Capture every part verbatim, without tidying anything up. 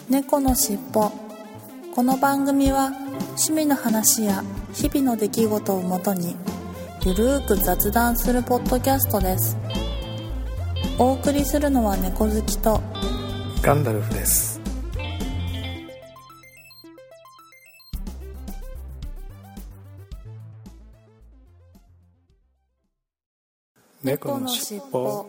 猫のしっぽ。この番組は趣味の話や日々の出来事をもとにゆるーく雑談するポッドキャストです。お送りするのは猫好きとガンダルフです。猫のしっぽ。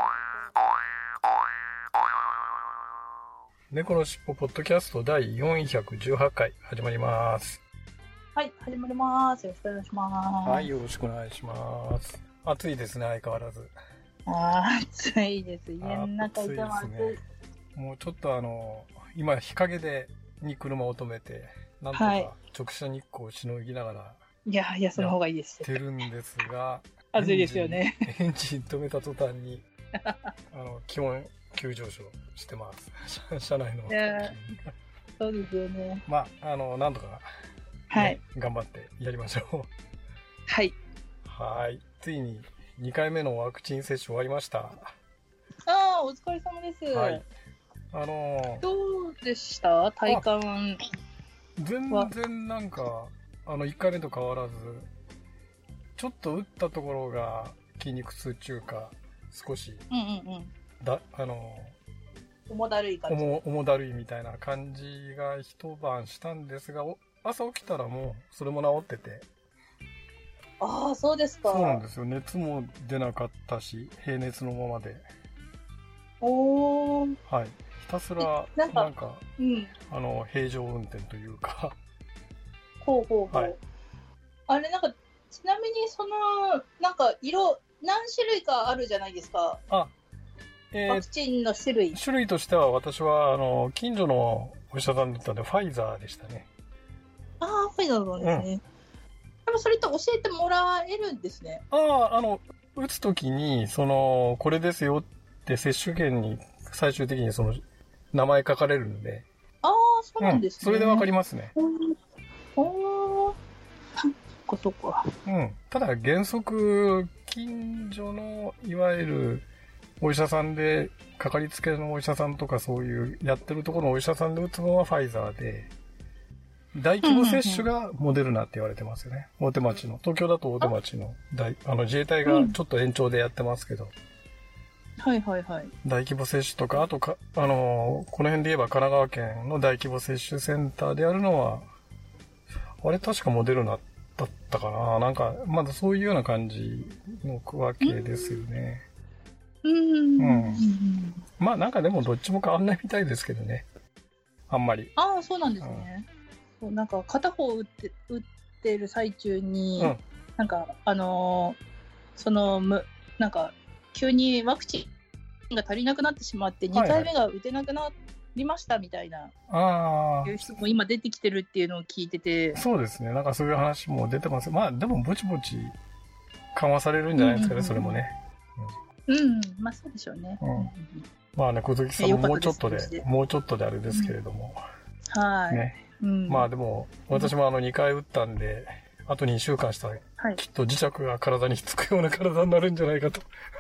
猫のしっぽポッドキャストだいよんひゃくじゅうはちかい始まります。 はい、始まります。よろしくお願いします。 はい、よろしくお願いします。暑いですね、相変わらず。 あー、暑いです。家の中いても暑い。 暑いですね。もうちょっとあの今日陰でに車を止めてなんとか直射日光をしのぎながら、はい、 いやいやその方がいいです。 やってるんですが暑いですよね。 エンジン止めた途端にあの気温急上昇してます。車内の。 そうですよね。 まああのなんとか、ね、 はい、 頑張ってやりましょう。 はい。 はい。ついににかいめのワクチン接種終わりました。 ああ、お疲れ様です。 はい。あのー、 どうでした体感？ 全然なんかあのいっかいめと変わらず、ちょっと打ったところが筋肉痛中か少し、 うんうんうん、 だあの重だるい感じ、 重重だるいみたいな感じが一晩したんですが、朝起きたらもうそれも治ってて。 ああ、そうですか。 そうなんですよ。熱も出なかったし平熱のままで。 おー、 はい。ひたすらなんか、なんかうん、あの平常運転というか。 ほうほうほう。はい、あれなんかちなみにそのなんか色何種類かあるじゃないですか。 あ、えー、 ワクチンの種類。 種類としては私はあの近所のお医者さんだったのでファイザーでしたね。 ああ、ファイザーなんですね。うん、でもそれって教えてもらえるんですね。 ああ、あの打つときにそのこれですよって接種券に最終的にその名前書かれるんで。 ああ、そうなんですね。 うん、それでわかりますね。 おお、そっかそっか。 うん。ただ原則近所のいわゆるお医者さんでかかりつけのお医者さんとかそういうやってるところのお医者さんで打つのはファイザーで、大規模接種がモデルナって言われてますよね。大手町の東京だと大手町の大あの自衛隊がちょっと延長でやってますけど、 うん、はいはいはい。 大規模接種とかあとかあのこの辺で言えば神奈川県の大規模接種センターでやるのはあれ確かモデルナだったかな、なんかまだそういうような感じの区分けですよね。 うん、うん、 まあなんかでもどっちも変わんないみたいですけどね、あんまり。 ああ、そうなんですね。うん、そうなんか片方打って打ってる最中に、うん、なんかあのー、そのむなんか急にワクチンが足りなくなってしまってにかいめが打てなくなりましたみたいな、 ああ、 いう人も今出てきてるっていうのを聞いてて。 そうですね。なんかそういう話も出てます。まあでもぼちぼち緩和されるんじゃないですかね、うんうんうん、それもね。 うん、うん、まあそうでしょうね。うん、 まあね、小月さんももうちょっとで、でもうちょっとであれですけれども。 うん、はい。 ね。うん、まあでも、私もあのにかい打ったんで、あとにしゅうかんしたら、はい、きっと磁石が体にひっつくような体になるんじゃないかと。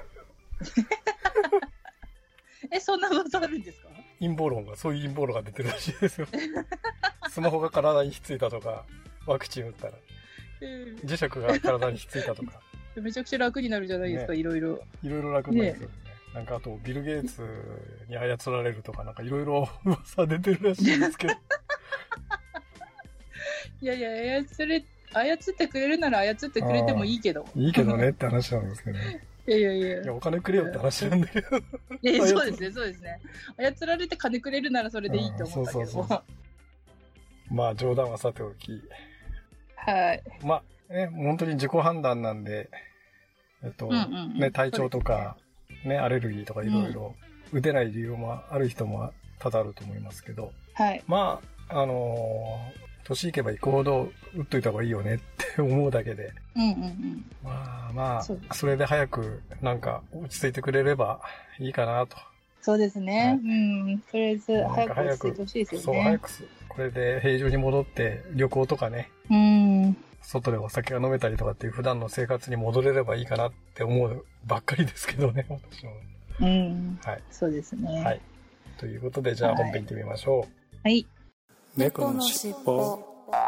え、そんなことあるんですか？ 陰謀論が、そういう陰謀論が出てるらしいですよ。スマホが体にひっついたとか、ワクチン打ったら。磁石が体にひっついたとか。 めちゃくちゃ楽になるじゃないですか、ね、いろいろ。 いろいろ楽になるんですよね。なんかあと、ビル・ゲイツに操られるとか、なんかいろいろ噂出てるらしいんですけど。 いやいや、操れ、操ってくれるなら操ってくれてもいいけど。 いいけどねって話なんですけどね。 いやいやいや。 いや、お金くれよって話なんだけど。 いや、そうですね、そうですね。操られて金くれるならそれでいいと思ったけど。そうそうそう。 まあ、冗談はさておき。 はい。 まあ、ね、本当に自己判断なんで、えっと、うんうんうん、ね、体調とか、ね、ね、アレルギーとかいろいろ、打てない理由もある人も多々あると思いますけど、 はい。 まあ、あのー、年いけばいくほど打っといた方がいいよねって思うだけで、 うんうんうん、 まあまあ そ, それで早くなんか落ち着いてくれればいいかなと。 そうですね、はい、うん、とりあえず早く落ち着いてほしいですよね。 そう、早くこれで平常に戻って旅行とかね、 うん、 外でお酒が飲めたりとかっていう普段の生活に戻れればいいかなって思うばっかりですけどね、私も。 うん、 はい、 そうですね。 はい。ということでじゃあ本編行ってみましょう。 はい。 猫のしっぽ。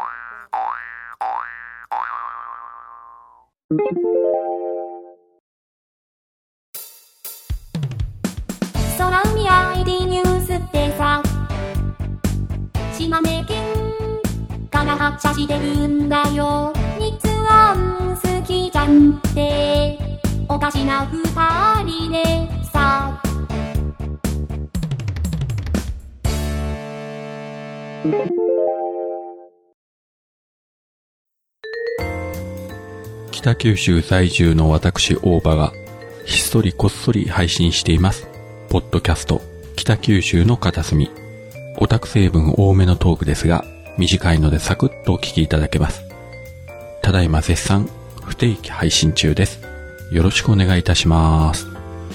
空海 アイディー ニュースってさ、島根県から発車してるんだよ。日安好きじゃんっておかしな二人でさ。 北九州在住の私大場がひっそりこっそり配信していますポッドキャスト北九州の片隅。オタク成分多めのトークですが短いのでサクッとお聞きいただけます。ただいま絶賛不定期配信中です。よろしくお願いいたします。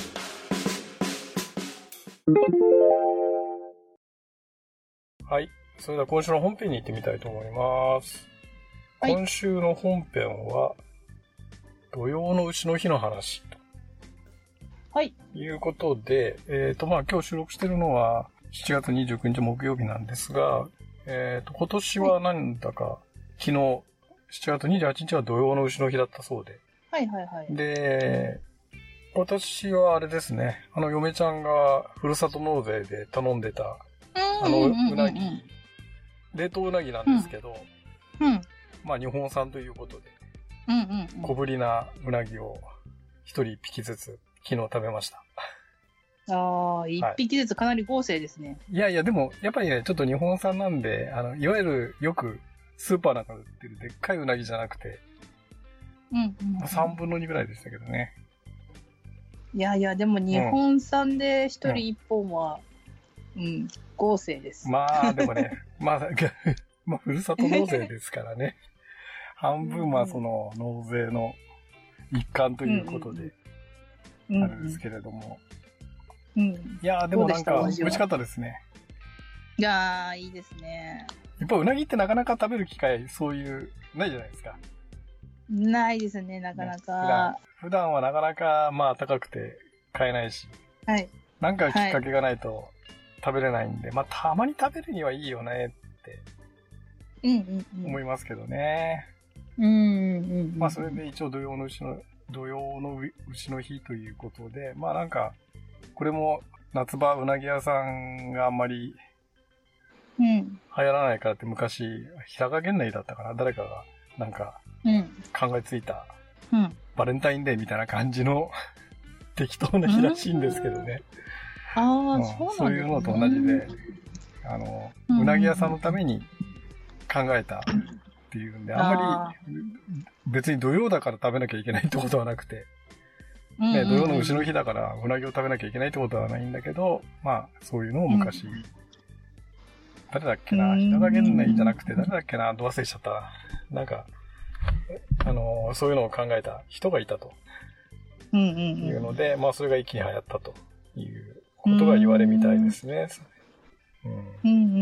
はい、それでは今週の本編に行ってみたいと思います。はい、今週の本編は土曜の丑の日の話と、 はい、 いうことで、えっとまあ今日収録してるのはしちがつにじゅうくにち木曜日なんですが、えっと今年はなんだか、はい、昨日しちがつにじゅうはちにちは土曜の丑の日だったそうで、 はいはいはい。 で、私はあれですね、あの嫁ちゃんがふるさと納税で頼んでたあのうなぎ、冷凍うなぎなんですけど、 うんうん、 まあ日本産ということで、 うんうんうん、 小ぶりなうなぎを一人一匹ずつ昨日食べました。 ああ、一匹ずつかなり豪勢ですね。 いやいや、でもやっぱりね、ちょっと日本産なんで、あのいわゆるよくスーパーなんかで売ってるでっかいうなぎじゃなくて、 うんうんうん、 さんぶんのにぐらいでしたけどね。 いやいや、でも日本産で一人一本は、うん、うん、豪勢です。 まあでもね、まあ、まあ、ふるさと納税ですからね。半分はその納税の一環ということで、あるんですけれども。 うんうん、 いやーでもなんか美味しかったですね。 いやーいいですね。 やっぱうなぎってなかなか食べる機会そういうないじゃないですか。 ないですね、なかなか。ね、普段、 普段はなかなかまあ高くて買えないし、 はい。 なんかきっかけがないと食べれないんで、はい、まあたまに食べるにはいいよねって思いますけどね。 うんうんうんうん、 まあそれで一応土曜の牛の土曜の牛の日ということで、まあなんかこれも夏場うなぎ屋さんがあんまり流行らないからって昔、平賀源内だったかな、誰かがなんか考えついたバレンタインデーみたいな感じの適当な日らしいんですけどね。 ああ、うん、そうなんですね。 そういうのと同じで、あの、うなぎ屋さんのために考えたっていうんで、あんまり別に土曜だから食べなきゃいけないってことはなくて、ね、土曜の丑の日だからうなぎを食べなきゃいけないってことはないんだけど、まあそういうのを昔、うん、誰だっけな、平賀源内じゃなくて誰だっけな、ど忘れしちゃったな。なんか、あのー、そういうのを考えた人がいたというので、まあそれが一気に流行ったということが言われみたいですね。 うんうんうんうん。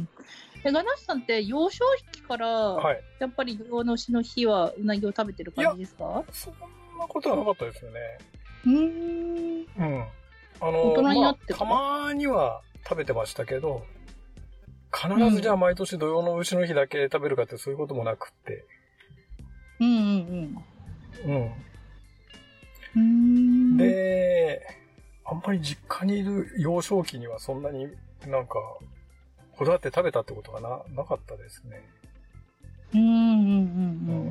え、ガナッシュさんって幼少期から、はい、やっぱり土曜の丑の日はうなぎを食べてる感じですか？ そんなことはなかったですよね。 うーん。 うん。あの、大人になってか、まあ、たまには食べてましたけど、必ずじゃあ毎年土曜の丑の日だけ食べるかってそういうこともなくって。 うんうんうん。 うん。 うーん。 で、あんまり実家にいる幼少期にはそんなになんか、こだわって食べたってことがな、なかったですね。 うんうんうんうん。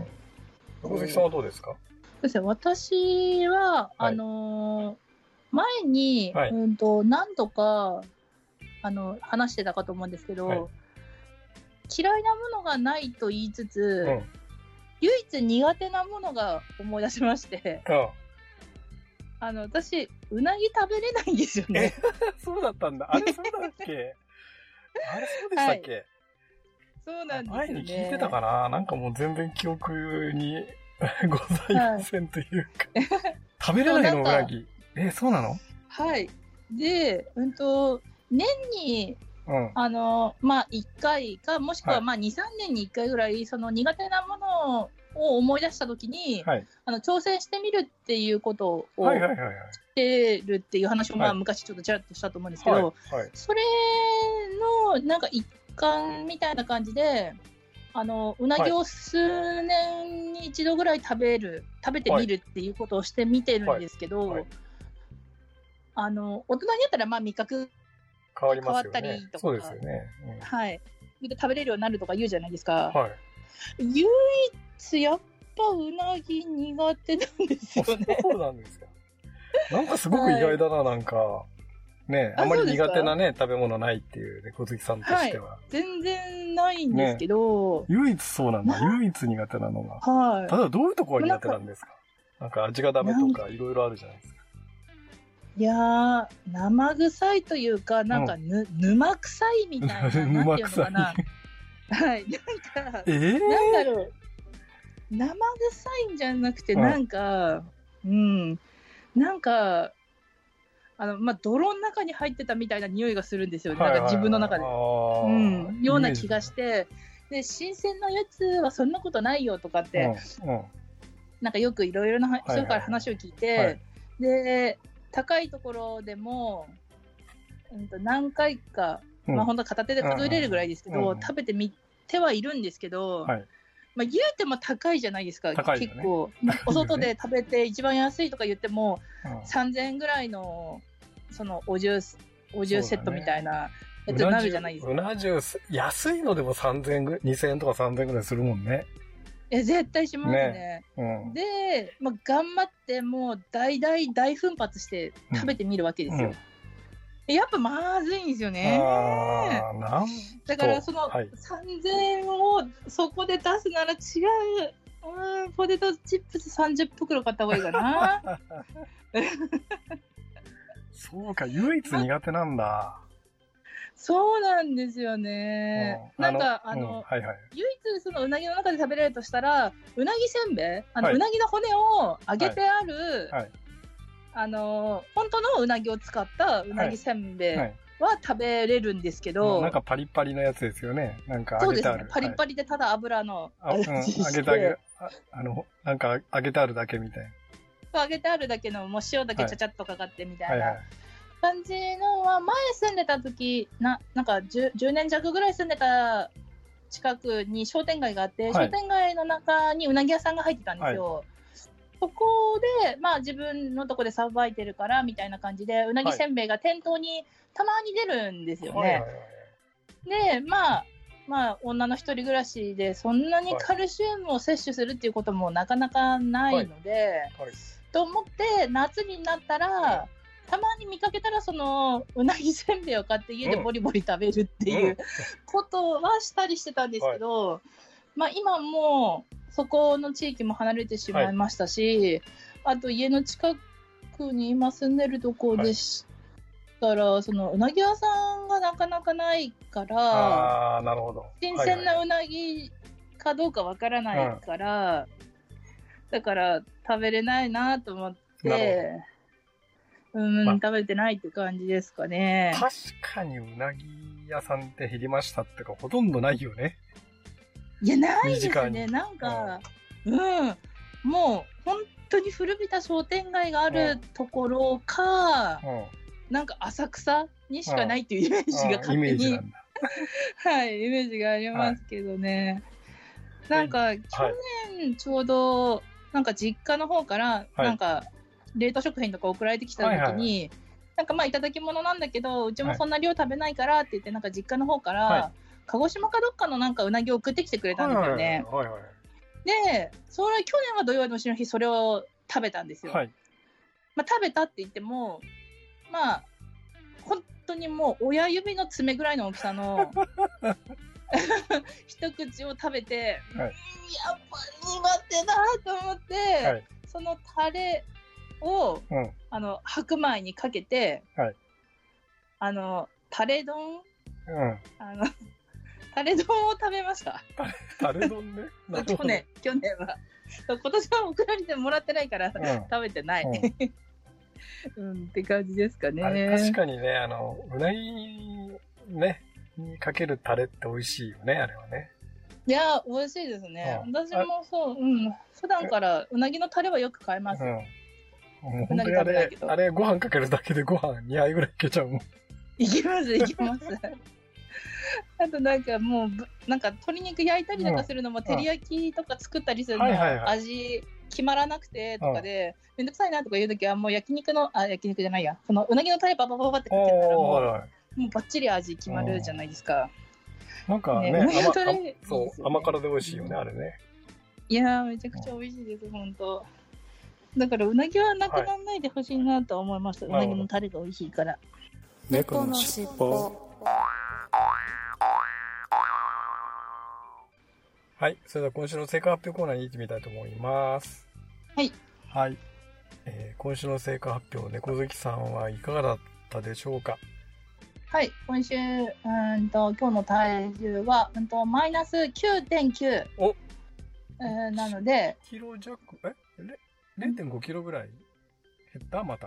小関さんはどうですか？ そうですね、私は、はい、あのー、前に、はい、うんと、何度か、あの、話してたかと思うんですけど、はい、嫌いなものがないと言いつつ、うん、唯一苦手なものが思い出しまして、 うん、 あの、私、うなぎ食べれないんですよね。 そうだったんだ。あれそうだっけあれそうでしたっけ、はい、 そうなんですよね。 前に聞いてたかな、なんかもう全然記憶にございませんというか。はい、食べれないのうなぎ。え、そうなの？ はい。で、うんと、年に、うん、あの、まあ、いっかいか、もしくは、まあ、に、さんねんにいっかいぐらい、その苦手なものを思い出したときに、はい、あの、挑戦してみるっていうことを、 はいはいはいはい。 してるっていう話を、まあ、昔ちょっとちらっとしたと思うんですけど、はいはい、それのなんか一環みたいな感じで、あのうなぎを数年に一度ぐらい食べる、食べてみるっていうことをしてみてるんですけど、はいはいはい、あの大人になったらまあ味覚変わりますよね。 変わったりとか、 そうですよね。うん、 はい。食べれるようになるとか言うじゃないですか。 はい、 唯一やっぱうなぎ苦手なんですよね。 そうなんですか。なんかすごく意外だな、はい、なんか。ね、あんまり苦手なね、食べ物ないっていうね、小月さんとしては。 はい、全然ないんですけど。 ね、唯一そうなんだ。唯一苦手なのが。 はい。 ただどういうところが苦手なんですか？なんか味がダメとかいろいろあるじゃないですか。 いやー、生臭いというか、なんかぬ、うん、沼臭いみたいな、なんていうのかな。はい。なんか、えー、なんだろう。生臭いんじゃなくて、なんか、うん、うん、なんか、あの、まあ、泥の中に入ってたみたいな匂いがするんですよね。なんか自分の中で。うん。ような気がして、で、新鮮なやつはそんなことないよとかって、うんうん、なんかよくいろいろな人から話を聞いて、はいはい、で、高いところでも、うんと何回か、うん、まあ本当片手で数えれるぐらいですけど、うんうん、食べてみてはいるんですけど、はい、まあ、言うても高いじゃないですか、ね、結構、まあ、お外で食べて一番安いとか言っても、うん、さんぜんえんぐらいのそのお重、お重セットみたいなやつになるじゃないですか。 うな重、安いのでもさんぜんえん、にせんえんとかさんぜんえんぐらいするもんね。 え、絶対しますね。 ね、うん、 で、まあ、頑張ってもう大大大奮発して食べてみるわけですよ。うんうん、やっぱまずいんですよね。 あなんだからそのさんぜんえんをそこで出すなら違う、うん、ポテトチップスさんじゅっぷくろ買った方がいいかな。 そうか、唯一苦手なんだ。 そうなんですよね。うん、なんか、あの、うんはいはい、唯一そのうなぎの中で食べれるとしたら、うなぎせんべい、あの、はい、うなぎの骨を揚げてある、はいはい、あの、本当のうなぎを使ったうなぎせんべいは食べれるんですけど、はいはい、 なんかパリパリのやつですよね。なんか揚げてある。そうですね。 パリパリでただ油の味して、うん、揚げてあげあ、あの、なんか揚げてあるだけみたいな。 揚げてあるだけの、もう塩だけちゃちゃっとかかってみたいな。はいはいはい感じのは、前住んでた時な、なんか 10, じゅうねん弱ぐらい住んでた近くに商店街があって、はい、商店街の中にうなぎ屋さんが入ってたんですよ。はい、そこで、まあ自分のとこでさばいてるから、みたいな感じで、うなぎせんべいが店頭にたまに出るんですよね。はいはいはい、で、まあ、まあ、女の一人暮らしで、そんなにカルシウムを摂取するっていうこともなかなかないので、はいはい、と思って、夏になったら、はいたまに見かけたらそのうなぎせんべいを買って家でボリボリ食べるっていうことはしたりしてたんですけど、はい、まあ今もうそこの地域も離れてしまいましたし、はい、あと家の近くに今住んでるとこでしたら、はい、そのうなぎ屋さんがなかなかないから、 あー、なるほど。 新鮮なうなぎかどうかわからないから、はいはい、だから食べれないなと思って、うん、まあ、食べてないって感じですかね。 確かにうなぎ屋さんって減りましたってか、ほとんどないよね。 いや、ないですね。なんか、うん、うん、もう、本当に古びた商店街があるところか、うん、なんか浅草にしかないっていうイメージが勝手に、はい、イメージがありますけどね。はい、なんか、去年ちょうど、なんか実家の方から、なんか、はい冷凍食品とか送られてきた時に、はいはい、なんかまあいただき物なんだけどうちもそんな量食べないからって言って、なんか実家の方から、はい、鹿児島かどっかのなんかうなぎを送ってきてくれたんですよね。はいはいはいはい、でそれ去年は土曜の丑の日それを食べたんですよ。はい、まあ、食べたって言ってもまあ本当にもう親指の爪ぐらいの大きさの一口を食べて、はい、やっぱ苦手だと思って、はい、そのタレを、うん、あの白米にかけて、はい、あのタレ丼、うん、あのタレ丼を食べました。 タレ丼ね。 去年去年は今年は送られてもらってないから、うん、食べてない、うんうん、って感じですかね。 あれ確かにね、あのうなぎねにかけるタレって美味しいよね、あれはね。 いや美味しいですね。うん、私もそう、うん、普段からうなぎのタレはよく買います。うんもう本当にあれ、あれご飯かけるだけでご飯にはいぐらいいけちゃうもん。 いきます、いきます。 あとなんかもうぶなんか鶏肉焼いたりとかするのも、照り焼きとか作ったりするの、 はいはいはい味決まらなくてとかで、めんどくさいなとかいうときはもう焼肉のあ焼肉じゃないや、そのうなぎのタレパパパパってかけたらもう、 はいはい、 もうバッチリ味決まるじゃないですか。 なんかね、 ね甘うなぎのタレいいですそよねう甘辛で美味しいよね、あれね。 いやーめちゃくちゃ美味しいです本当。だからうなぎはなくならないでほしいなと思います、はい、うなぎのタレが美味しいから。 猫のしっぽ。 はい、それでは今週の成果発表コーナーに行ってみたいと思います。 はい。 はい。えー、今週の成果発表、猫好きさんはいかがだったでしょうか？ はい、今週、うんと、今日の体重は、うんと、マイナス きゅうてんきゅう。 お、 えー、なので、 キロ弱、え れれいてんご キロぐらい減ったまた。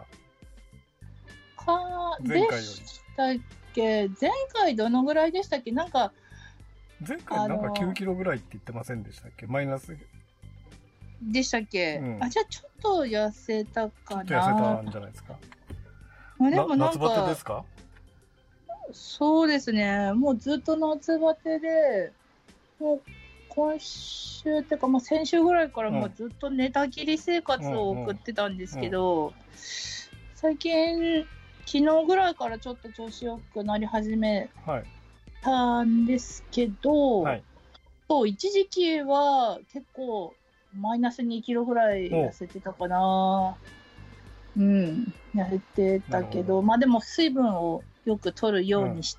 か、 前回よりでしたっけ？前回どのぐらいでしたっけ？なんか、 前回なんかきゅうキロぐらいって言ってませんでしたっけ？マイナス。 でしたっけ、うん、あ、じゃあちょっと痩せたかな。 ちょっと痩せたんじゃないですか。 まあ、でもなんか、 夏バテですか？ そうですね。もうずっと夏バテで、もう今週っていうか、まあ、先週ぐらいからもうずっと寝たきり生活を送ってたんですけど、うんうん、最近、昨日ぐらいからちょっと調子よくなり始めたんですけど、はい、そう一時期は結構マイナスにキロぐらい痩せてたかな。うん、痩せてたけど、まあでも水分をよく取るようにして、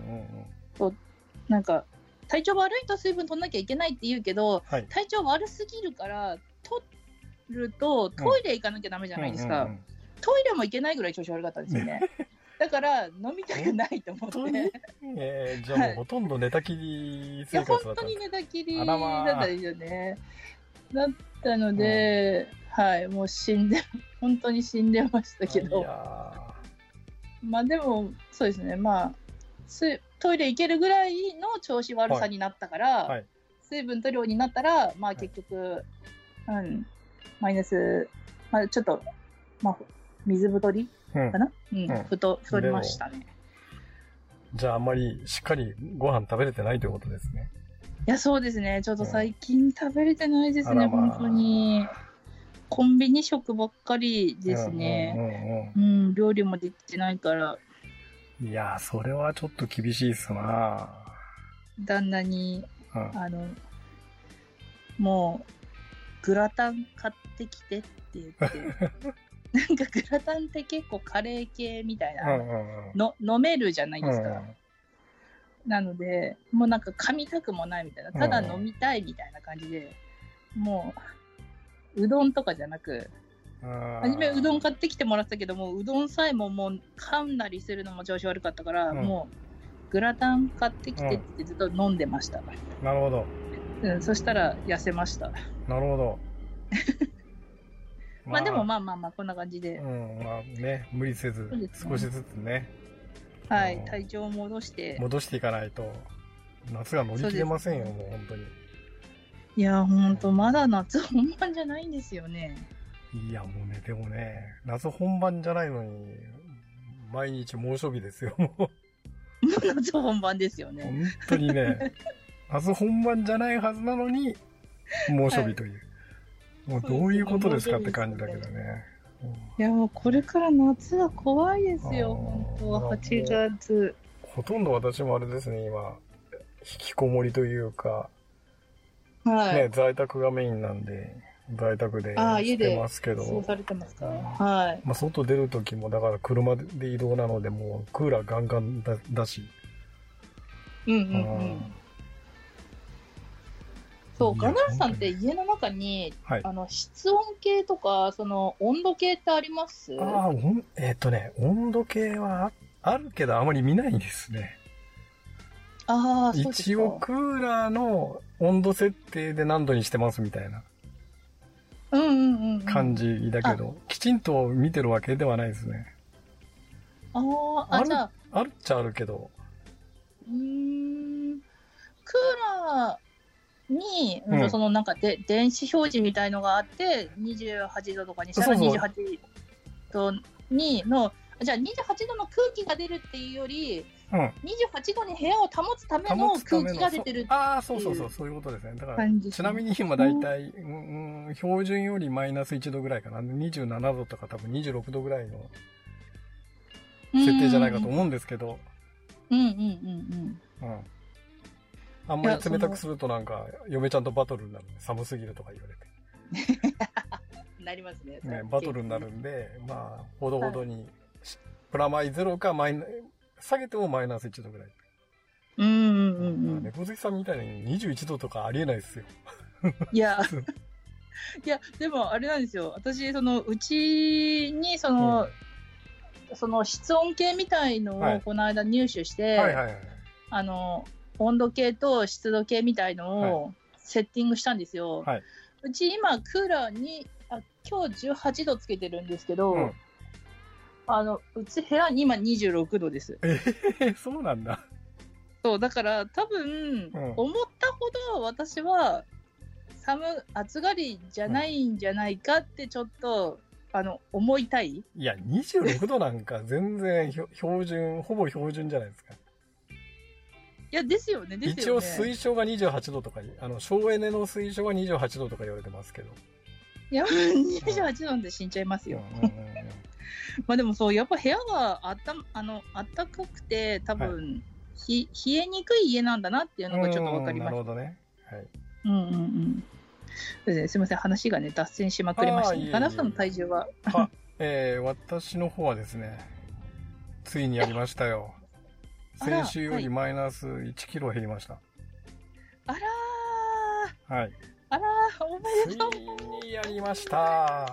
なんか体調悪いと水分取んなきゃいけないって言うけど、はい、体調悪すぎるから取るとトイレ行かなきゃダメじゃないですか。うんうんうんうん、トイレも行けないぐらい調子悪かったんですよね。だから飲みたくないと思って。 えー、じゃあもうほとんど寝たきり生活だった。 本当に寝たきりだったんですよね。だったので、うん、はい、もう死んで、本当に死んでましたけど。まあでも、そうですね、まあ、トイレ行けるぐらいの調子悪さになったから、はいはい、水分取るようになったら、まあ結局、はい、うん、マイナス、まあちょっと、まあ、水太りかな、うんうん、太、太りましたね。 じゃああんまりしっかりご飯食べれてないということですね。 いや、そうですね。ちょっと最近食べれてないですね、うん、本当に。コンビニ食ばっかりですね。うん、うんうんうん、料理もできてないから。 いや、それはちょっと厳しいっすな。 旦那に、うん、あの、もう、グラタン買ってきてって言って、なんかグラタンって結構カレー系みたいな、うんうんうん、の飲めるじゃないですか。うんうん、なので、もうなんか噛みたくもないみたいな、ただ飲みたいみたいな感じで、うん、もう、うどんとかじゃなく、初めうどん買ってきてもらったけども、うどんさえももう噛んだりするのも調子悪かったから、うん、もうグラタン買ってきてってずっと飲んでました。うん、 なるほど。 うん、そしたら痩せました。 なるほど。 まあでもまあまあまあこんな感じで。 うん、まあね、無理せず、ね、少しずつね。 はい、体調を戻して。 戻していかないと、夏が乗り切れませんよ、もう本当に。 いや、ほんと、まだ夏本番じゃないんですよね。 いや、もうね、でもね、夏本番じゃないのに、毎日猛暑日ですよ、もう。 夏本番ですよね。 本当にね、夏本番じゃないはずなのに、猛暑日という。はい、もうどういうことですかって感じだけどね。 いや、もうこれから夏が怖いですよ、本当はちがつ。 ほとんど私もあれですね、今、引きこもりというか、 はい。 ね、在宅がメインなんで、在宅でしてますけど。 そうされてますか、はい。 まあ、外出るときも、だから車で移動なので、もうクーラーガンガン だ, だし。 うんうんうん。そう、ガナーさんって家の中に、はい、あの室温計とか、その温度計ってあります？ ああ、えっとね、温度計はあるけど、あまり見ないですね。 ああ、そうですか。 一応、クーラーの温度設定で何度にしてますみたいな感じだけど、うんうんうん、きちんと見てるわけではないですね。 ああ、あ、じゃあ。 あるっちゃあるけど。 うーん、クーラー、に、うん、そのなんかで電子表示みたいのがあってにじゅうはちどとかにしたらにじゅうはちどにの、じゃあにじゅうはちどの空気が出るっていうよりうん。 にじゅうはちどに部屋を保つための空気が出てるっていう。 ああ、そうそうそう、そういうことですね。だから、 感じですねちなみに今だいたい、うん、標準よりマイナスいちどぐらいかな。にじゅうななどとか多分にじゅうろくどぐらいの設定じゃないかと思うんですけど。 うんうんうんうん。 うん。あんまり冷たくするとなんか、嫁ちゃんとバトルになるんで、寒すぎるとか言われて。 なりますね。 ね、バトルになるんで、まあ、ほどほどに、プラマイゼロかマイナ、下げてもマイナスいちどぐらい。 うんうんうんうん。 猫好きさんみたいににじゅういちどとかありえないですよ。 いや、いや、でもあれなんですよ。私、その、うちに、その、うん、その室温計みたいのをこの間入手して、はいはいはいはい、あの、温度計と湿度計みたいのをセッティングしたんですよ。はい、うち今、クーラーに、あ、今日じゅうはちどつけてるんですけど、うん、あの、うち部屋に今にじゅうろくどです。 えー、そうなんだ。 そう、だから多分、うん、思ったほど私は寒、暑がりじゃないんじゃないかってちょっと、うん、あの、思いたい。 いや、にじゅうろくどなんか全然標準、ほぼ標準じゃないですか。 いや、ですよね、ですよね。一応推奨がにじゅうはちどとか、あの、省エネの推奨がにじゅうはちどとか言われてますけど。 いや、にじゅうはちどで死んじゃいますよ。うんうんうんうん、まあでもそう、やっぱ部屋があった、あの、あったかくて、多分、はいひ冷えにくい家なんだなっていうのがちょっと分かりました。 なるほどね。はい。 うんうんうん。そうですね、すみません、話がね、脱線しまくりましたね。ガナフさんの体重はは、えー、私の方はですね、ついにやりましたよ。先週よりマイナスいちキロ減りました。 あらー。はい。 あらー、おめでとう。 ついにやりました。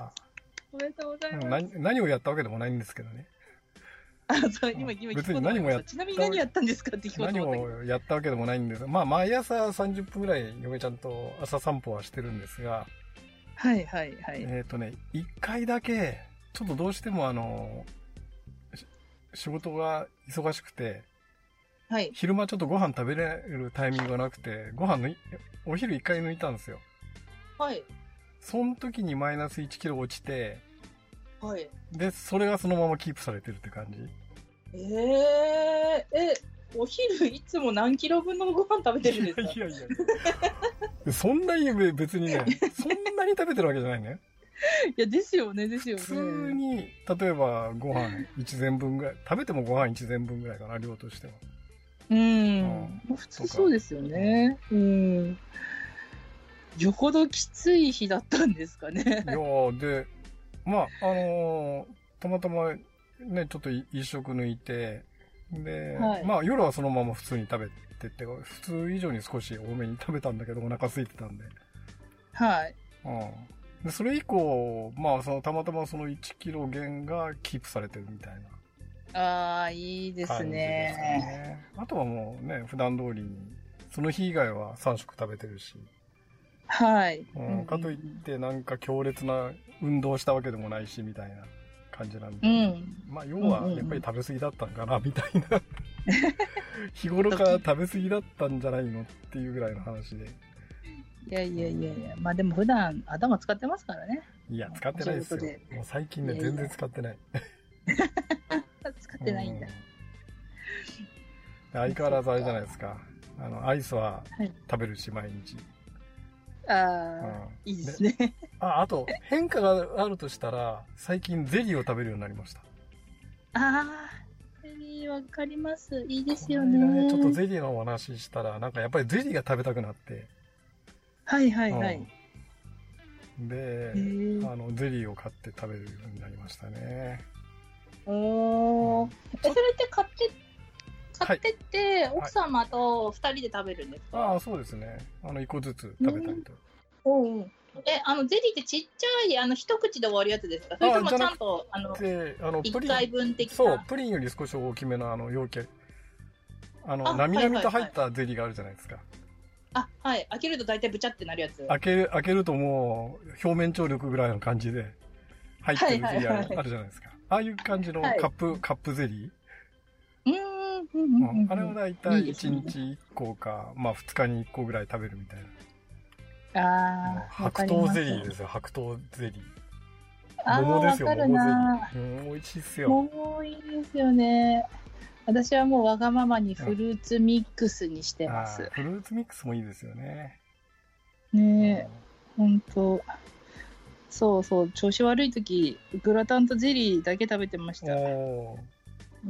おめでとうございます。 何、何をやったわけでもないんですけどね。 あ、そう、今、今聞別に何もやっちなみに何やったんですかって聞こうと思ったけど。 何をやったわけでもないんです。まあ、毎朝さんじゅっぷんぐらい、嫁ちゃんと朝散歩はしてるんですが。 はいはいはい。 えっとね、一回だけ、ちょっとどうしてもあの、仕事が忙しくて、はい。昼間ちょっとご飯食べれるタイミングがなくて、ご飯抜い、お昼一回抜いたんですよ。 はい。 その時にマイナスいちキロ落ちて、 はい。 で、それがそのままキープされてるって感じ。 ええー、え、お昼いつも何キロ分のご飯食べてるんですか？ いやいやいや。そんなに別にね、そんなに食べてるわけじゃないね。 いや、ですよね、ですよね。 普通に、例えばご飯いちぜんぶんぐらい、食べてもご飯いちぜんぶんぐらいかな、量としては。 うん。うん、普通そうですよね。うん。よほどきつい日だったんですかね。いやで、まあ、あのー、たまたまね、ちょっと一食抜いて、で、はい、まあ夜はそのまま普通に食べてって、普通以上に少し多めに食べたんだけどお腹空いてたんで。 はい。 うん。で、それ以降、まあそのたまたまそのいちキロ減がキープされてるみたいな。ああ、いいですね。 ね。あとはもうね、普段通りに、その日以外はさん食食べてるし。 はい。 うん、かといってなんか強烈な運動したわけでもないしみたいな感じなんで、うん、まあ要はやっぱり食べ過ぎだったんかなみたいな日頃から食べ過ぎだったんじゃないのっていうぐらいの話で。 いやいやいやいや、まあでも普段頭使ってますからね。 いや使ってないですよ。もう最近ねいやいや全然使ってない。 使ってないんだ。 相変わらずあれじゃないですか。あのアイスは食べるし、はい、毎日。 ああ、うん、いいですね。 あ、あと、変化があるとしたら、最近ゼリーを食べるようになりました。 ああ、ゼリーわかります。いいですよね。 ねちょっとゼリーのお話したら、なんかやっぱりゼリーが食べたくなって。 はいはいはい。 うん、で、あの、ゼリーを買って食べるようになりましたね。 おー。うん、え、それって買って、買ってって、はい、奥様と二人で食べるんですか？ ああ、そうですね。あの、一個ずつ食べたりと。 うん。え、あの、ゼリーってちっちゃい、あの、一口で終わるやつですか？それともちゃんと、あの、あの一回分的な。 そう、プリンより少し大きめのあの、容器。あの、なみなみと入ったゼリーがあるじゃないですか。 あ、はい。開けると大体ブチャってなるやつ。 開ける、開けるともう、表面張力ぐらいの感じで、入ってるゼリーあるじゃないですか。ああいう感じのカップ、はい、カップゼリー。 うーん。うんうん、 あれはだいたいいちにちいっこか、いいね、まあふつかにいっこぐらい食べるみたいな。ああ。 白桃ゼリーですよ、白桃ゼリー。桃ですよ、桃ゼリー。うん、美味しいっすよ。 桃いいですよね。 私はもうわがままにフルーツミックスにしてます。 うん、フルーツミックスもいいですよね。 ねえ、ほんと。そうそう、調子悪い時グラタンとゼリーだけ食べてました。おうん、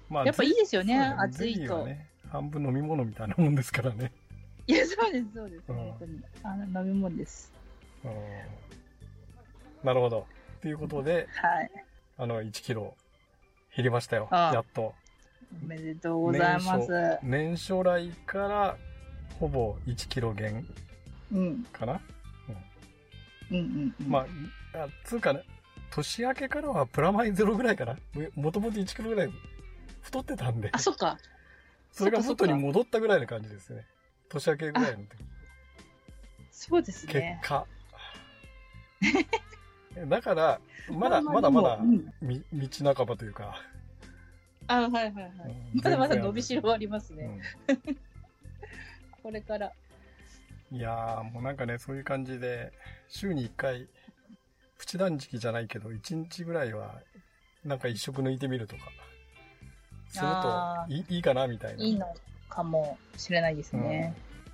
まあ、やっぱいいですよね、暑いと、ね。 半分飲み物みたいなもんですからね。 いや、そうです、そうです。うん、本当にあの飲み物です。 うん、なるほど。ということで、 はい、 あのいちキロ減りましたよ。やっと。 おめでとうございます。 年初来からほぼいちキロ減かな。 うんうんうんうん、 まあ、つうかね、年明けからはプラマイゼロぐらいかな。もともといちキロぐらい太ってたんで。 あ、そっか。 それが元に戻ったぐらいの感じですね。年明けぐらいの時。 そうですね。 結果。だから、まだまだまだ、うん、道半ばというか。 あ、はいはいはい。うん、まだまだ伸びしろはありますね。うん、これから。 いやー、もうなんかね、そういう感じで、週にいっかい、プチ断食じゃないけど、いちにちぐらいは、なんか一食抜いてみるとか、するとい い, いいかな、みたいな。 いいのかもしれないですね。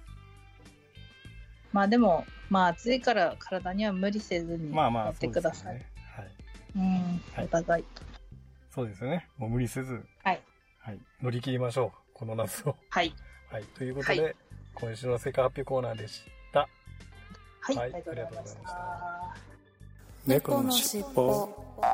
うん、まあでも、まあ暑いから体には無理せずにやってください。 まあまあ、そうですね。 はい。うん、お互い。 そうですね。もう無理せず、 はい。 はい。乗り切りましょう。この夏を。 はい。 はい。ということで、はい、今週の成果発表コーナーでした。 はい。はい、ありがとうございました。 猫のしっぽ。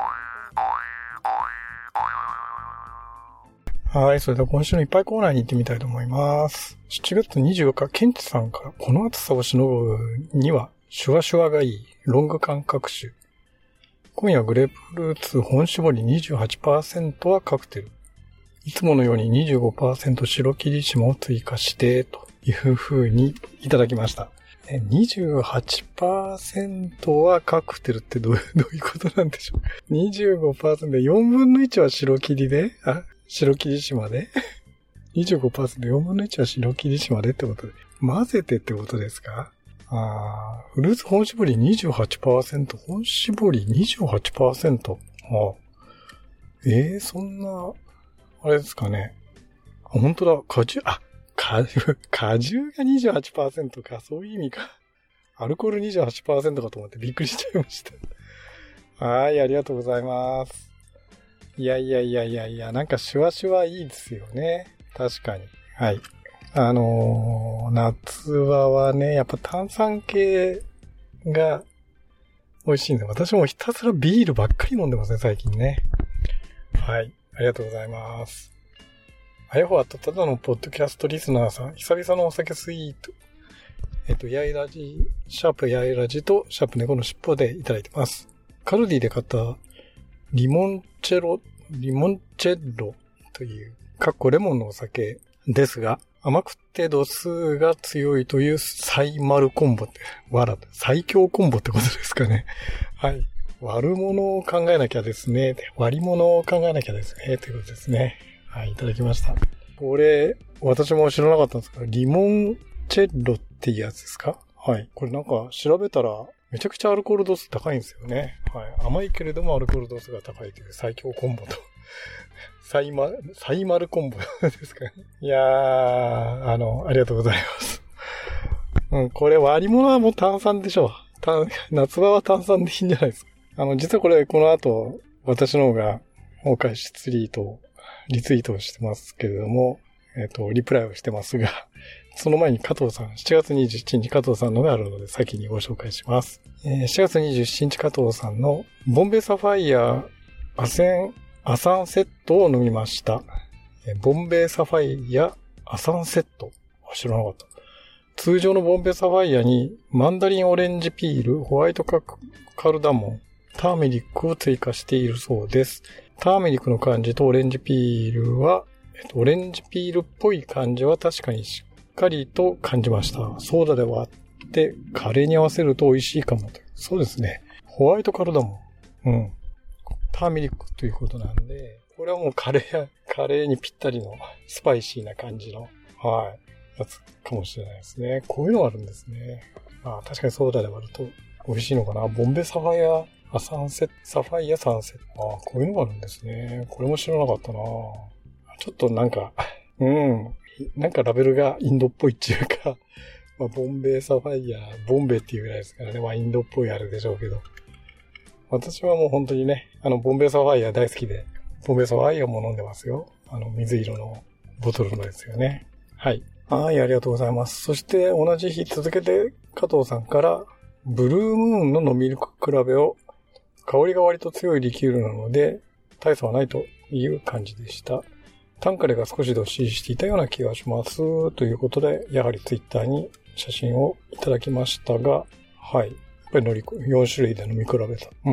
はい。それでは今週のいっぱいコーナーに行ってみたいと思います。しちがつにじゅうよっか、ケンチさんから、この暑さをしのぐには、シュワシュワがいい、ロング感覚酒。今夜グレープフルーツ本搾り にじゅうはちパーセント はカクテル。いつものように にじゅうごパーセント 白霧島を追加して、という風にいただきました。にじゅうはちパーセント はカクテルってどう、どういうことなんでしょう。にじゅうごパーセント でよんぶんのいちは白霧で、あ、白霧島で にじゅうごパーセント、よんぶんのいちは白霧島でってことで。混ぜてってことですか？あフルーツ本搾り にじゅうはちパーセント、本搾り にじゅうはちパーセント。あえー、そんな、あれですかね。あ、本当だ、果汁、あ、果汁、果汁が にじゅうはちパーセント か、そういう意味か。アルコール にじゅうはちパーセント かと思ってびっくりしちゃいました。はい、ありがとうございます。いやいやいやいやいや、なんかシュワシュワいいですよね。確かに。はい。あのー、夏場はね、やっぱ炭酸系が美味しいんで、私もひたすらビールばっかり飲んでますね、最近ね。はい。ありがとうございます。あやほはとただのポッドキャストリスナーさん、久々のお酒スイート。えっと、やいラジ、シャープやいラジとシャープ猫のしっぽでいただいてます。カルディで買ったリモンチェロ、リモンチェロという、かっこレモンのお酒ですが、甘くて度数が強いという最丸コンボって、わら、最強コンボってことですかね。はい。割るものを考えなきゃですね。割り物を考えなきゃですね。ということですね。はい、いただきました。これ、私も知らなかったんですけど、リモンチェロっていうやつですか？はい。これなんか調べたら、めちゃくちゃアルコール度数高いんですよね。はい。甘いけれどもアルコール度数が高いという最強コンボと。最丸、最丸コンボですかね。いやー、あの、ありがとうございます。うん、これ割り物はもう炭酸でしょう。夏場は炭酸でいいんじゃないですか。あの、実はこれ、この後、私の方が、お返しツリート、リツイートをしてますけれども、えっと、リプライをしてますが、その前に加藤さん、しちがつにじゅうしちにち加藤さんのがあるので、先にご紹介します。えー、しちがつにじゅうしちにち加藤さんの、ボンベイサファイア、アセン、アサンセットを飲みました。ボンベイサファイアアサンセット。知らなかった。通常のボンベイサファイアにマンダリンオレンジピール、ホワイトカルダモン、ターメリックを追加しているそうです。ターメリックの感じとオレンジピールは、えっと、オレンジピールっぽい感じは確かにしっかりと感じました。ソーダで割ってカレーに合わせると美味しいかもと。そうですね。ホワイトカルダモン。うん。ターメリックということなんで、これはもうカレーや、カレーにぴったりのスパイシーな感じの、はい、やつかもしれないですね。こういうのがあるんですね。ああ、確かにソーダで割ると美味しいのかな。ボンベサファイア、アサンセット、サファイアサンセット。ああ、こういうのがあるんですね。これも知らなかったな。ちょっちょっとなんか、うん、なんかラベルがインドっぽいっていうか、まあ、ボンベイサファイア、ボンベイっていうぐらいですからね、まあインドっぽいあれでしょうけど、私はもう本当にね、あの、ボンベイサファイア大好きで、ボンベイサファイアも飲んでますよ。あの、水色のボトルのですよね。はい。はい、ありがとうございます。そして同じ日続けて加藤さんから、ブルームーンの飲み比べを、香りが割と強いリキュールなので、大差はないという感じでした。タンカレが少しどっしりしていたような気がします。ということで、やはりツイッターに写真をいただきましたが、はい。やっぱり乗り、よん種類で飲み比べた。うん、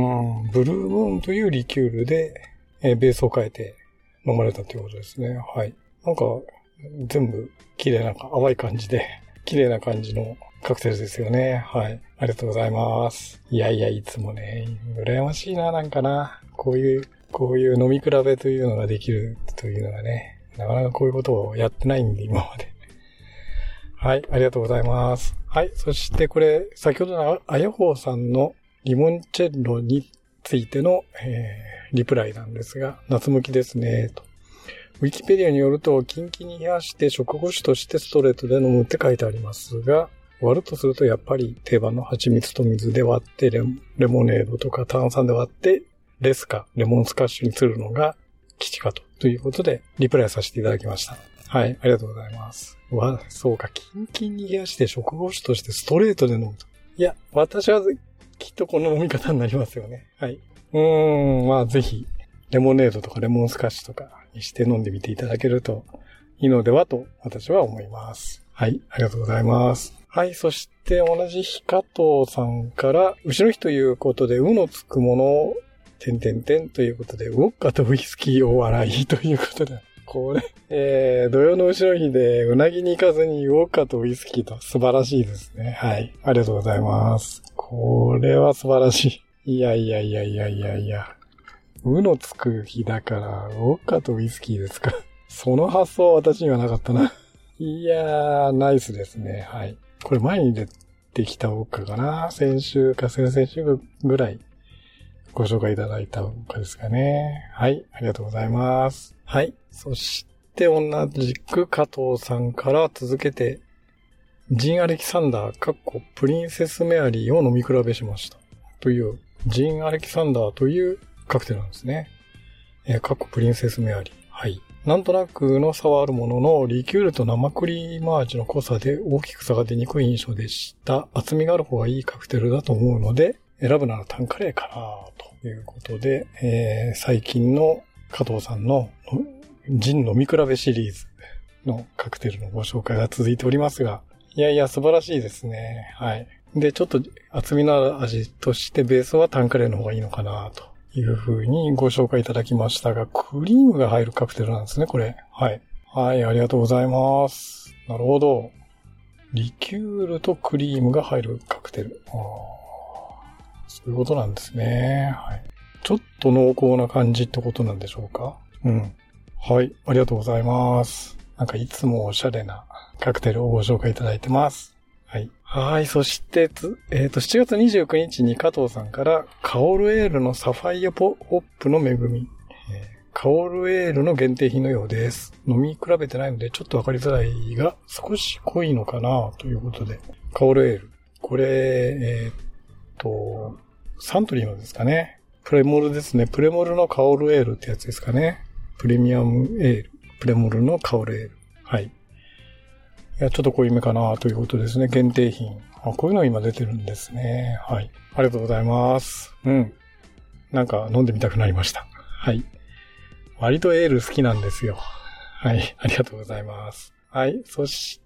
ブルームーンというリキュールで、えー、ベースを変えて飲まれたということですね。はい。なんか、全部綺麗な、淡い感じで、綺麗な感じのカクテルですよね。はい。ありがとうございます。いやいや、いつもね、羨ましいな、なんかな。こういう、こういう飲み比べというのができるというのがね、なかなかこういうことをやってないんで、今まで。はい、ありがとうございます。はい、そしてこれ、先ほどのあやほうさんのリモンチェッロについての、えー、リプライなんですが、夏向きですね、と。ウィキペディアによると、キンキンに冷やして食後酒としてストレートで飲むって書いてありますが、割るとするとやっぱり定番の蜂蜜と水で割ってレモ、レモネードとか炭酸で割ってレスかレモンスカッシュにするのが吉かと。ということで、リプライさせていただきました。はい、ありがとうございます。わ、そうか、キンキンに冷やして食後酒としてストレートで飲むと。いや、私はきっとこの飲み方になりますよね。はい。うーん、まあぜひ、レモネードとかレモンスカッシュとかにして飲んでみていただけるといいのではと私は思います。はい、ありがとうございます。はい、そして同じ日加藤さんから、後ろ日ということで、うのつくものを、てんてんてんということで、ウォッカとウイスキーを笑いということで、これ、えー、土曜の後ろ日でうなぎに行かずにウォッカとウイスキーと素晴らしいですね。はい、ありがとうございます。これは素晴らしい。いやいやいやいやいやいや。うのつく日だから、ウォッカとウイスキーですか。その発想は私にはなかったな。いやー、ナイスですね。はい。これ前に出てきたウォッカかな。先週か先々週ぐらいご紹介いただいたウォッカですかね。はい。ありがとうございます。はい。そして同じく加藤さんから続けて、ジン・アレキサンダー、かっこプリンセス・メアリーを飲み比べしました。という、ジン・アレキサンダーというカクテルなんですね。えー、かっこプリンセス・メアリー。はい。なんとなくの差はあるものの、リキュールと生クリーム味の濃さで大きく差が出にくい印象でした。厚みがある方がいいカクテルだと思うので、選ぶならタンカレーかなということで、えー、最近の加藤さんのジン飲み比べシリーズのカクテルのご紹介が続いておりますが、いやいや素晴らしいですね。はい。で、ちょっと厚みのある味としてベースはタンカレーの方がいいのかなと。いう風にご紹介いただきましたが、クリームが入るカクテルなんですね、これ。はい。はい、ありがとうございます。なるほど。リキュールとクリームが入るカクテル。あ、そういうことなんですね。はい。ちょっと濃厚な感じってことなんでしょうか。うん。はい、ありがとうございます。なんかいつもおしゃれなカクテルをご紹介いただいてます。はい。はい。そして、えっと、しちがつにじゅうくにちに加藤さんから、カオルエールのサファイアポホップの恵み、えー、カオルエールの限定品のようです。飲み比べてないのでちょっとわかりづらいが、少し濃いのかなということで、カオルエール。これ、えー、っと、サントリーのですかね。プレモルですね。プレモルのカオルエールってやつですかね。プレミアムエール。プレモルのカオルエール。はい。いや、ちょっと濃いめかなということですね。限定品。あ、こういうの今出てるんですね。はい。ありがとうございます。うん。なんか飲んでみたくなりました。はい。割とエール好きなんですよ。はい。ありがとうございます。はい。そして、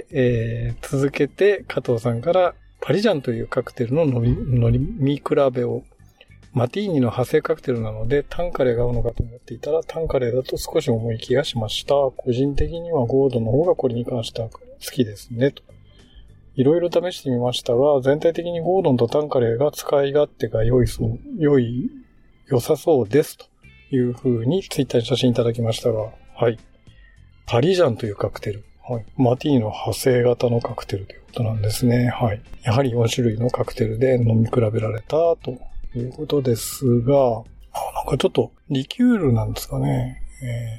えー、続けて加藤さんからパリジャンというカクテルの飲み、飲み比べを。マティーニの派生カクテルなのでタンカレーが合うのかと思っていたらタンカレーだと少し重い気がしました。個人的にはゴードの方がこれに関しては好きですねと。いろいろ試してみましたが全体的にゴードンとタンカレーが使い勝手が良いそう、良い、良さそうですという風にツイッターに写真いただきましたが、はい。パリジャンというカクテル。はい。マティーニの派生型のカクテルということなんですね。はい。やはりよん種類のカクテルで飲み比べられたと。ということですが、あ、なんかちょっとリキュールなんですかね。えー、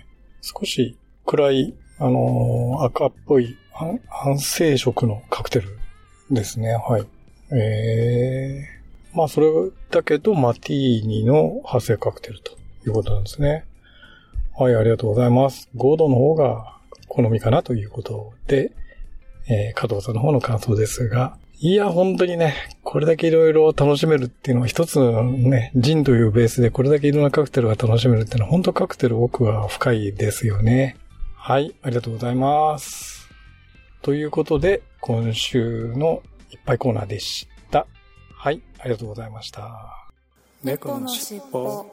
少し暗い、あのー、赤っぽい暗暗青色のカクテルですね。はい。えー、まあそれだけどマティーニの派生カクテルということなんですね。はい、ありがとうございます。ごどの方が好みかなということで、えー、加藤さんの方の感想ですが、いや、本当にね、これだけいろいろ楽しめるっていうのは一つのね、ジンというベースでこれだけいろんなカクテルが楽しめるっていうのは本当カクテル奥は深いですよね。はい、ありがとうございます。ということで、今週のいっぱいコーナーでした。はい、ありがとうございました。 猫のしっぽ。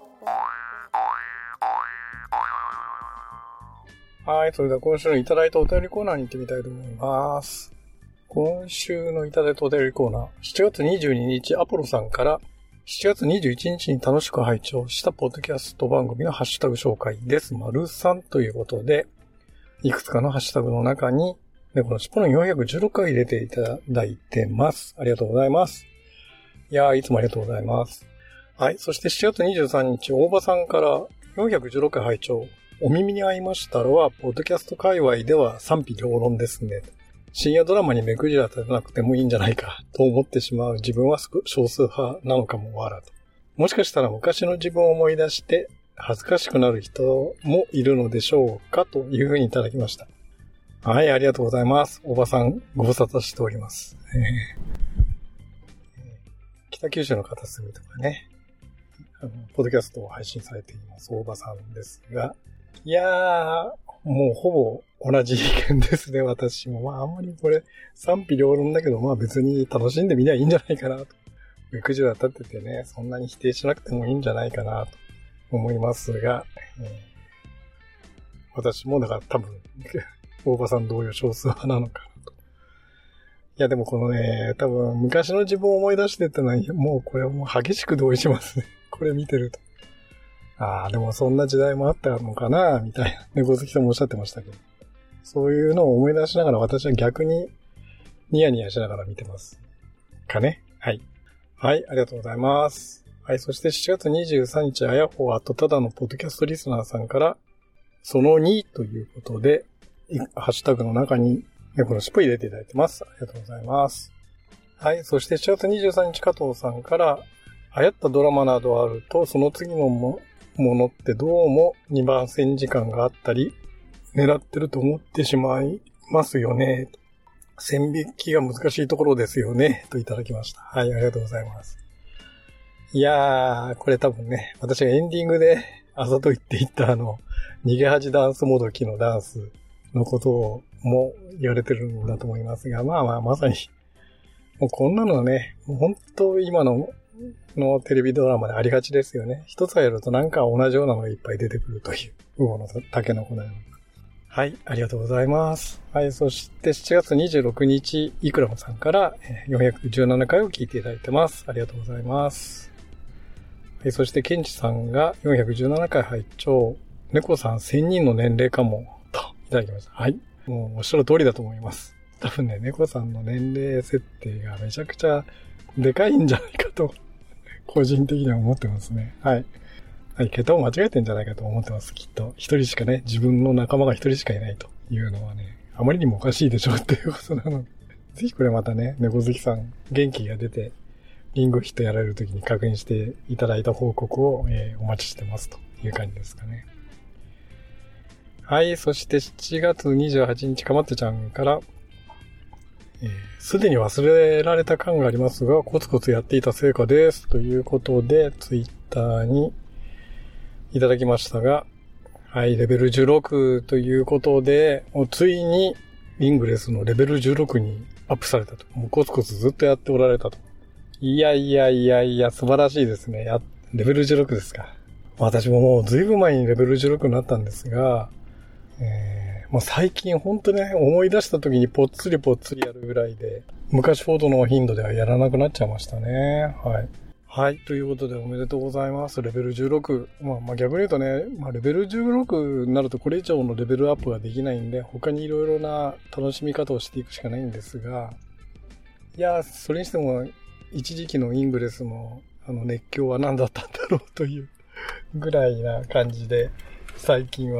はい、それでは今週のいただいたお便りコーナーに行ってみたいと思います。今週のいただいたお便りコーナー、しちがつにじゅうににちアポロさんからしちがつにじゅういちにちに楽しく拝聴したポッドキャスト番組のハッシュタグ紹介です。丸さんということで、いくつかのハッシュタグの中に猫のしっぽのよんひゃくじゅうろっかい入れていただいてます。ありがとうございます。いやー、いつもありがとうございます。はい、そしてしちがつにじゅうさんにち大場さんからよんひゃくじゅうろっかい拝聴。お耳に合いましたらは、ポッドキャスト界隈では賛否両論ですね。深夜ドラマに目くじら立てなくてもいいんじゃないかと思ってしまう自分は少数派なのかもわらと。もしかしたら昔の自分を思い出して恥ずかしくなる人もいるのでしょうかというふうにいただきました。はい、ありがとうございます。おばさんご無沙汰しております。えー、北九州の片隅とかね、あのポッドキャストを配信されていますおばさんですが、いやー、もうほぼ同じ意見ですね、私も。まああんまりこれ賛否両論だけど、まあ別に楽しんでみりゃいいんじゃないかなと。目くじら立ててね、そんなに否定しなくてもいいんじゃないかなと思いますが、えー、私もだから多分、大場さん同様少数派なのかなと。いやでもこのね、多分昔の自分を思い出してってのは、もうこれはもう激しく同意しますね。これ見てると。ああ、でもそんな時代もあったのかな、みたいな。猫好きさんもおっしゃってましたけど。そういうのを思い出しながら私は逆にニヤニヤしながら見てます。かね。はい。はい、ありがとうございます。はい、そしてしちがつにじゅうさんにち、あやほあとただのポッドキャストリスナーさんから、そのにということで、ハッシュタグの中に猫のしっぽ入れていただいてます。ありがとうございます。はい、そしてしちがつにじゅうさんにち、加藤さんから、流行ったドラマなどあると、その次のもものってどうもにばん線時間があったり、狙ってると思ってしまいますよね。線引きが難しいところですよね。といただきました。はい、ありがとうございます。いやー、これ多分ね、私がエンディングであざといって言ったあの、逃げ恥ダンスもどきのダンスのことをも言われてるんだと思いますが、まあまあまさに、もうこんなのね、もう本当今ののテレビドラマでありがちですよね。一つやるとなんか同じようなのがいっぱい出てくるという、魚のタケノコのように。はい、ありがとうございます。はい、そしてしちがつにじゅうろくにち、イクラムさんからよんひゃくじゅうななかいを聞いていただいてます。ありがとうございます。はい、そしてケンチさんがよんひゃくじゅうななかい拝聴、猫さんせんにんの年齢かも、といただきました。はい、もうおっしゃる通りだと思います。多分ね、猫さんの年齢設定がめちゃくちゃでかいんじゃないかと、個人的には思ってますね。はい。はい、桁を間違えてんじゃないかと思ってます、きっと。一人しかね、自分の仲間が一人しかいないというのはね、あまりにもおかしいでしょうっていうことなので、ぜひこれまたね、猫好きさん、元気が出て、リンゴヒットやられるときに確認していただいた報告を、えー、お待ちしてますという感じですかね。はい、そしてしちがつにじゅうはちにち、かまってちゃんから、すで、えー、に忘れられた感がありますが、コツコツやっていた成果です。ということで、ツイッターにいただきましたが、はい、レベルじゅうろくということで、もうついにリングレスのレベルじゅうろくにアップされたと。もうコツコツずっとやっておられたと。いやいやいやいや、素晴らしいですね。や、レベルじゅうろくですか。私ももうずいぶん前にレベルじゅうろくになったんですが、えー、もう最近本当ね、思い出した時にぽっつりぽっつりやるぐらいで、昔ほどの頻度ではやらなくなっちゃいましたね。はい。はい。ということでおめでとうございます。レベルじゅうろく。まあ、まあ逆に言うとね、まあレベルじゅうろくになるとこれ以上のレベルアップができないんで、他にいろいろな楽しみ方をしていくしかないんですが、いや、それにしても一時期のイングレスのあの熱狂は何だったんだろうというぐらいな感じで、最近は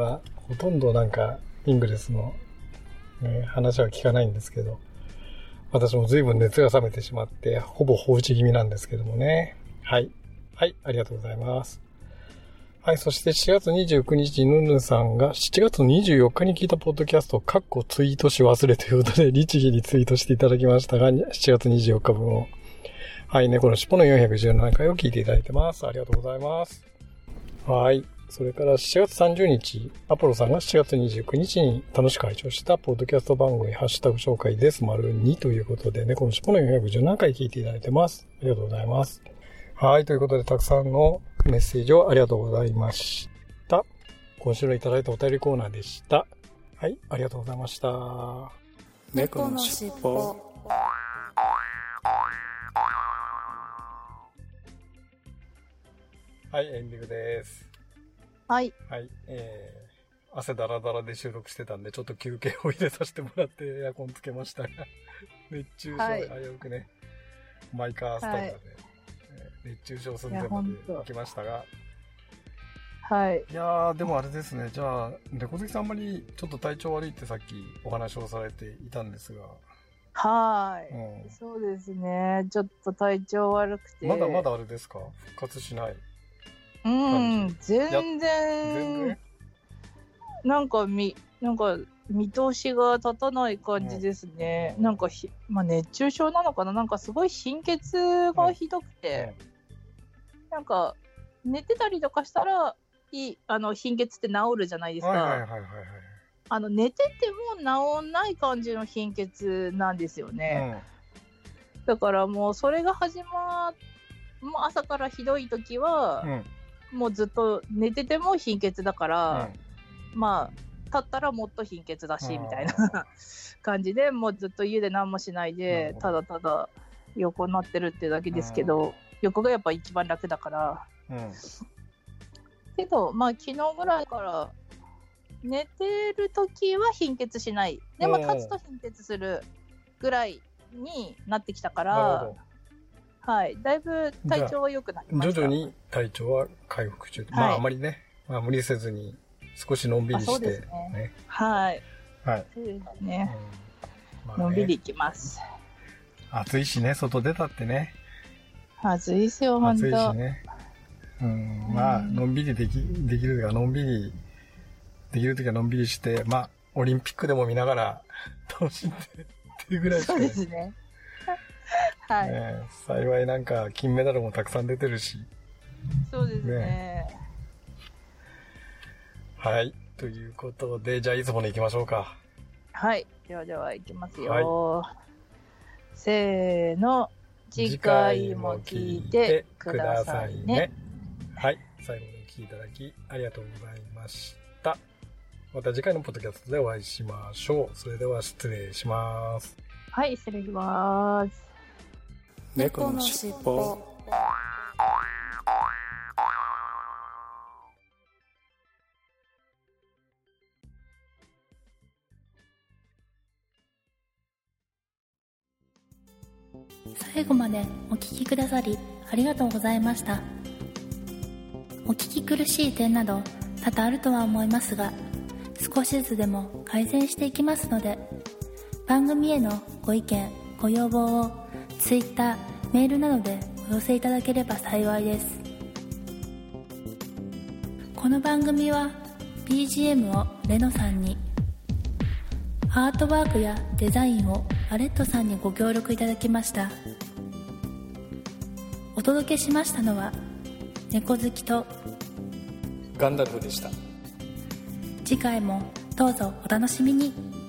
ほとんどなんかイングレスの、ね、話は聞かないんですけど、私も随分熱が冷めてしまってほぼ放置気味なんですけどもね。はいはいありがとうございます。はい、そしてしちがつにじゅうくにちヌヌさんがしちがつにじゅうよっかに聞いたポッドキャストをカッコツイートし忘れということで律儀にツイートしていただきましたが、しちがつにじゅうよっかぶんを、はい、猫のしっぽのよんひゃくじゅうななかいを聞いていただいてます。ありがとうございます。はい。それからしちがつさんじゅうにち、アポロさんがしちがつにじゅうくにちに楽しく拝聴したポッドキャスト番組ハッシュタグ紹介です。丸にということで、猫のしっぽのよんひゃくじゅうななかい聞いていただいてます。ありがとうございます。はい。ということで、たくさんのメッセージをありがとうございました。今週のいただいたお便りコーナーでした。はい。ありがとうございました。 猫のしっぽ。 はい、エンディングです。 はい。 はい。えー、汗だらだらで収録してたんで、ちょっと休憩を入れさせてもらってエアコンつけましたが、熱中症、はい、危うくね、マイカースタイルで、はいえー、熱中症寸前まで行きましたが、 はい。 いやー、でもあれですね、じゃあ、猫好きさんあんまりちょっと体調悪いってさっきお話をされていたんですが、 はい、 うん、 そうですね、ちょっと体調悪くて。 まだまだあれですか、復活しない。 うん、全然、なんかみ、なんか見通しが立たない感じですね。うん、なんかひ、まあ、熱中症なのかな、なんかすごい貧血がひどくて、うんうん、なんか寝てたりとかしたらいい、あの貧血って治るじゃないですか。 はいはいはいはい、 あの寝てても治んない感じの貧血なんですよね。うん、だからもうそれが始まっもう朝からひどい時は、うんもうずっと寝てても貧血だから、うん、まあ立ったらもっと貧血だしみたいな感じでもうずっと家で何もしないでただただ横になってるってだけですけど、うん、横がやっぱ一番楽だから、うん、けどまあ昨日ぐらいから寝てる時は貧血しないでも立つと貧血するぐらいになってきたからはい、だいぶ体調は良くなりました。 徐々に体調は回復中。はい、まああまりね、まあ、無理せずに少しのんびりして、ね。そうですね。 はい。 はい。 そうですね。うんまあ、ねのんびりいきます。 暑いしね、外出たってね。 暑いですよ、本当。 暑いしね。うん、まあ、のんびりでき、できるときはのんびり、できるときはのんびりして、まあ、オリンピックでも見ながら楽しんでっていうぐらいしか、 ね、そうですね。はいね、幸いなんか金メダルもたくさん出てるしそうです ね, ねはいということでじゃあいつもの行きましょうか。 はいではでは行きますよ、はい、せーの次回も聞いてください ね, ねはい最後に聞いていただきありがとうございました。また次回のポッドキャストでお会いしましょう。それでは失礼します。 はい失礼します。 猫のしっぽ。最後までお聞きくださりありがとうございました。お聞き苦しい点など多々あるとは思いますが、少しずつでも改善していきますので、番組へのご意見ご要望をツイッター、メールなどでお寄せいただければ幸いです。この番組は ビージーエム をレノさんに、アートワークやデザインをアレットさんにご協力いただきました。お届けしましたのは猫好きとガンダルフでした。 次回もどうぞお楽しみに。